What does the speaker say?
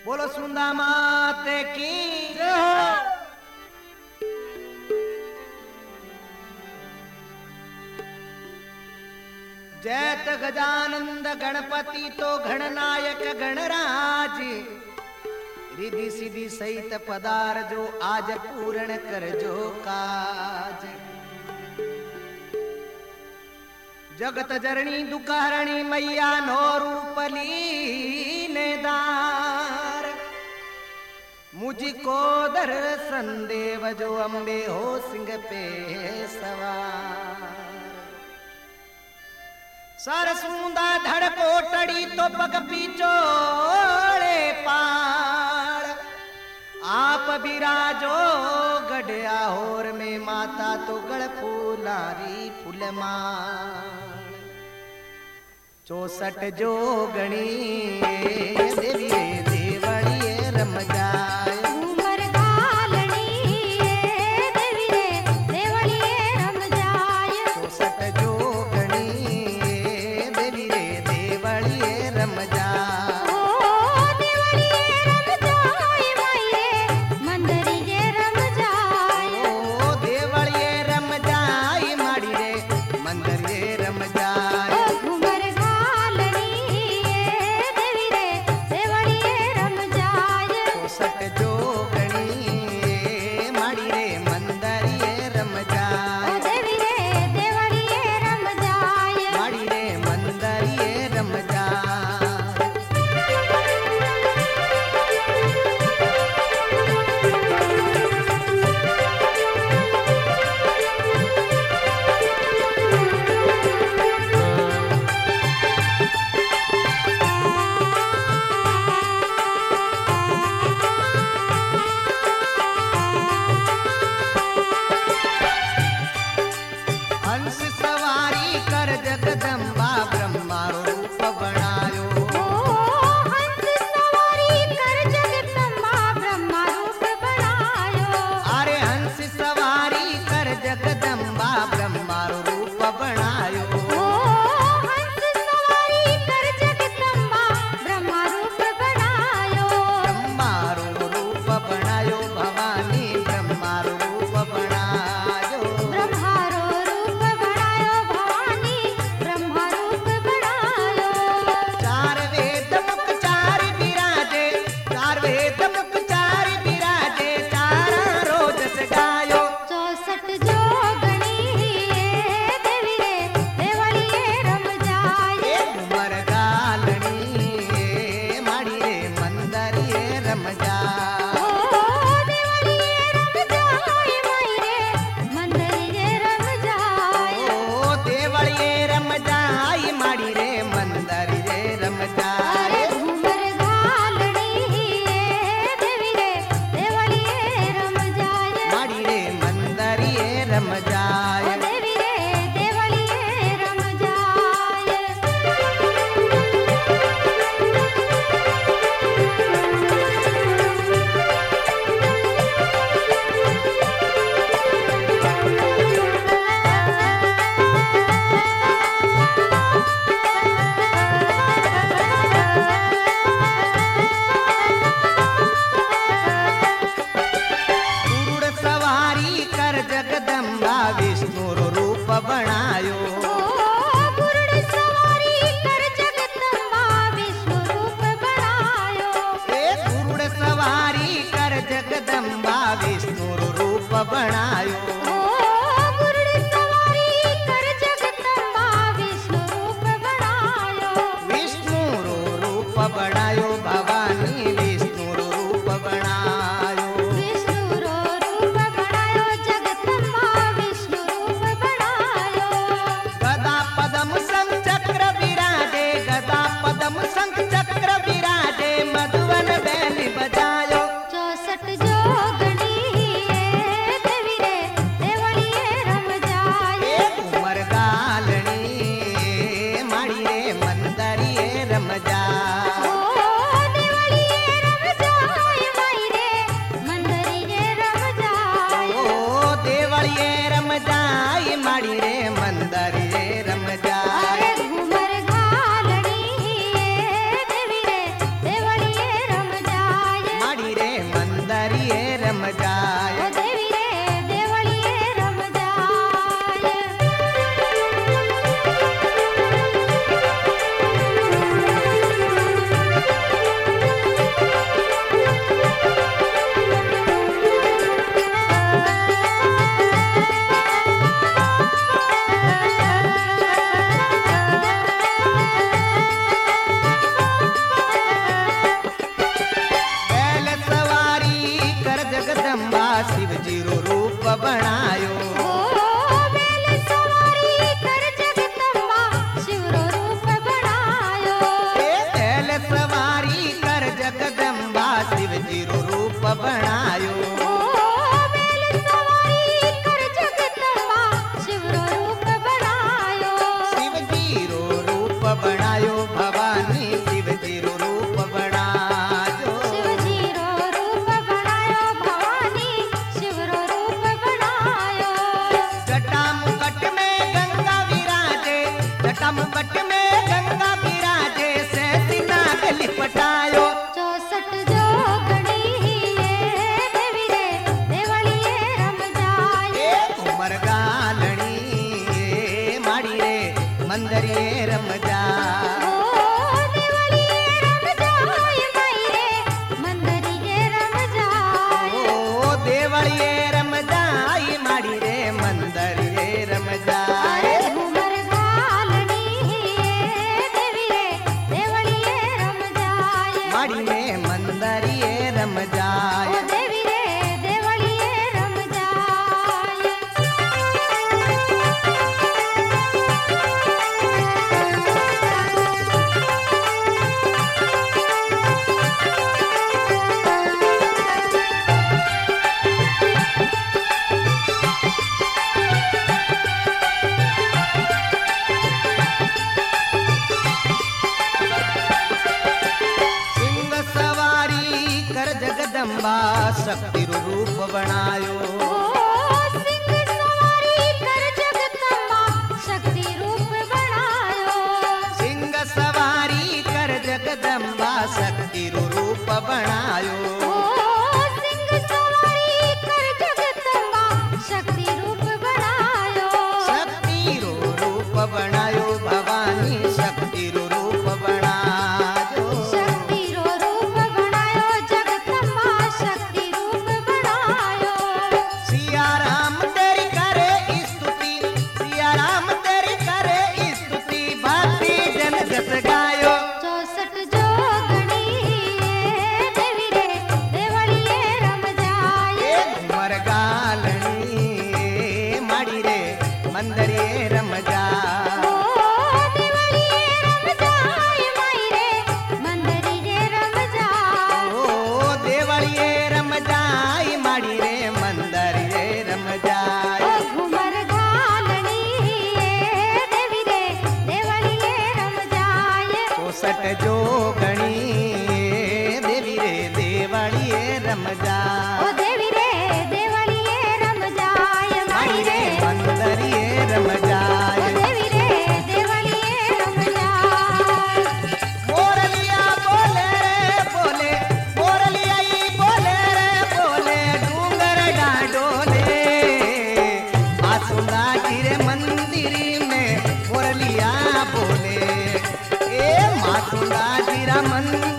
बोलो सुंदा मात की जैत गजानंद गणपति तो गणनायक गणराज रिधि सिद्धि सहित पदार जो आज पूर्ण कर जो काज। जगत जरणी दुकारणी मैया नो रूपली नेदार मुझको दर्शन देव जो अम्बे हो सिंह पे सवार। सरसूंदा धड़ कोटड़ी तो पग पिचोड़े पाड़ आप बिराजो गढ़या होर में माता तो गढ़ फूलारी फूलमाण। 64 जोगणी देवी देवड़ी रम जाए घूमर घालड़ी देवी रे देवड़ी रम जा। संगम बट में गंगा विराजे से सीना गली पटायो 64 जोगणी देवी रे देवलिए रम जाए उमर गालणी माड़ी रे मंदरिए रम जाए देवलिए रम जाए माई रे मंदरिए रम जाए देवलिए रम जाए माड़ी रे मंदरिए रम जाए उमर गालनी देवी रे देवलिए रम जाए माड़ी में मंदरिए रम जाए देवी रे देवलिए रम जाए सिंह सवारी कर जगदम्बा शक्ति रूप बनायो सिंह सवारी कर जगदम्बा शक्ति रूप बनायो सिंह सवारी कर जगदम्बा शक्ति रूप बनायो सिंह सवारी कर जगदम्बा शक्ति रूप बनायो शक्ति रूप बनायो भवानी शक्ति रूप बनायो शक्ति रूप बनायो जगदम्बा शक्ति रूप बनायो सिया राम तेरी करे स्तुति सिया राम तेरी करे स्तुति भक्ति जन जस गायो 64 जोगणी देवी रे देवलिए रम जाए उमर गालनी माड़ी रे मंदरिए रम जाए देवलिए रम जाए माई रे मंदरिए रम जाए देवलिए रम जाए माड़ी रे मंदरिए रम जाए घुमर घालनी देवी रे देवलिए रम जाए 64 जोगणी देवी रे देवलिए रम जाए देवी रे देवलिए रम जाए माई रे मंदरिए रम जाए देवी रे देवलिए रम जाए मोरलिया बोले रे बोले मोरलिया ही बोले रे बोले डूंगर डाडोले आसुंदा गिरे मंदिर में मोरलिया बोले ए मासुंदा गिरा मंदिर